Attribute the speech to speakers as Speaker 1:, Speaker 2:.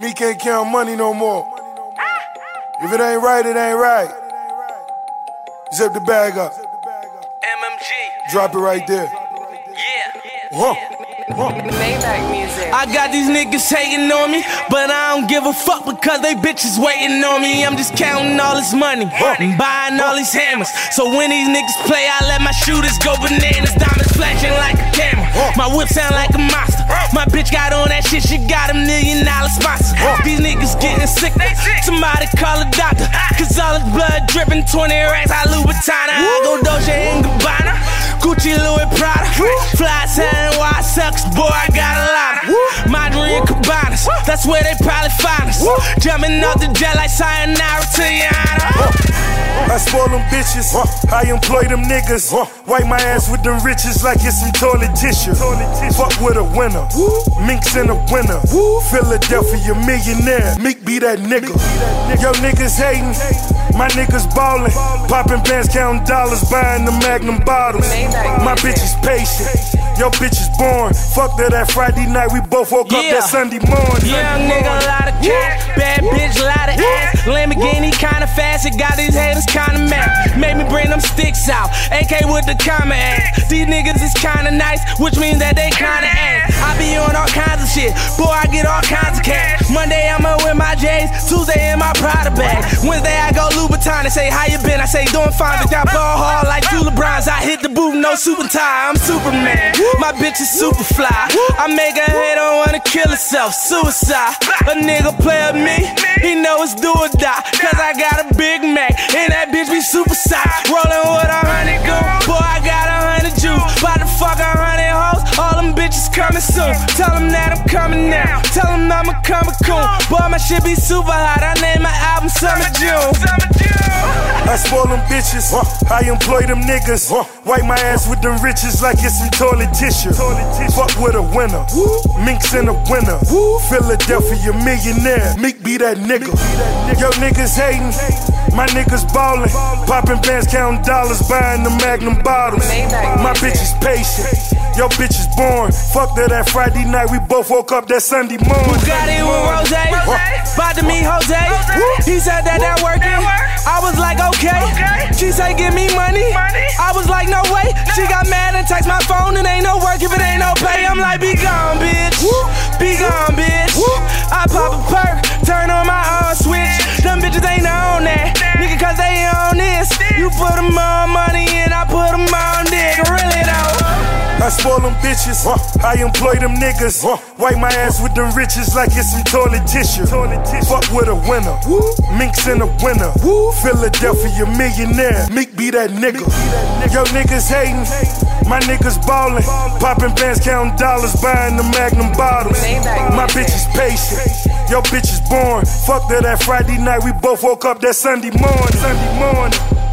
Speaker 1: He can't count money no more. If it ain't right, it ain't right. Zip the bag up.
Speaker 2: MMG.
Speaker 1: Drop it right there.
Speaker 2: Yeah.
Speaker 3: Maybach music.
Speaker 2: I got these niggas hating on me, but I don't give a fuck because they bitches waiting on me. I'm just counting all this money and buying all these hammers. So when these niggas play, I let my shooters go bananas. Diamonds flashing like a camera. My whip sound like a monster. My bitch got on that shit, she got $1 million sponsor. These niggas getting sick, somebody call a doctor. Cause all this blood dripping, 20 racks, I Louboutin. I go Dolce and Gabbana, Gucci, Louis, Prada. Fly selling white sucks, boy, I got a lot of Madrid and Cabanas, that's where they probably find us. Jumping off the jet like sayonara to Yana.
Speaker 1: I spoil them bitches, I employ them niggas. Wipe my ass with them riches like it's some toilet tissue. Fuck with a winner, Minks in a winner. Philadelphia millionaire, Meek be that nigga. Yo niggas hating, my niggas ballin'. Poppin' bands, counting dollars, buying the Magnum bottles. My bitch is patient, yo bitch is born. Fuck that Friday night, we both woke up that Sunday morning.
Speaker 2: Young nigga, a lot of cash, bad bitch, lot of ass. Lamborghini kinda fast, it got these haters kinda mad. Made me bring them sticks out, AK with the comma ass. These niggas is kinda nice, which means that they kinda ass. I be on all kinds of shit, boy, I get all kinds of cash. Monday I'ma with my J's, Tuesday in my Prada bag. Wednesday I go Louboutin, they say how you been, I say doing fine. Bitch, I ball hard like two LeBrons, I hit the booth, no super tie, I'm Superman. My bitch is super fly, I make a hater wanna kill herself, suicide. A nigga play with me, he know it's do or die. Cause I got a Big Mac, and that bitch be super size. Rollin' with 100 goons, boy, I got 100 Jews. Bout to fuck 100 hoes, all them bitches coming soon. Tell them that I'm coming now, tell them I'm a comic coon. Boy, my shit be super hot, I name my album Summer June.
Speaker 1: I spoil them bitches, I employ them niggas. Wipe my ass with them riches like it's some toilet tissue. Fuck with a winner, Minks in a winner. Philadelphia millionaire, Meek be that nigga. Yo niggas hating, my niggas ballin'. Poppin' bands, counting dollars, buying the Magnum bottles. My bitch is patient, yo bitch is born. Fuck that Friday night, we both woke up that Sunday morning.
Speaker 2: Bugatti with Rose, about to meet Jose. He said that working, I was like okay. She said give me money, I was like no way. She got mad and text my phone and ain't no work if it ain't no pay. I'm like be gone bitch, be gone bitch. I pop a perk, turn on my own switch. Them bitches ain't on that, nigga, cause they on this. You put them on money and I put them on dick, really though.
Speaker 1: I spoil them bitches, I employ them niggas. Wipe my ass with them riches like it's some toilet tissue. Fuck with a winner, Minks in a winner. Philadelphia millionaire, Meek be that nigga. Yo niggas hating, my niggas ballin'. Poppin' bands, counting dollars, buying the Magnum bottles. My bitch is patient, yo bitch is born. Fuck that Friday night, we both woke up that Sunday morning.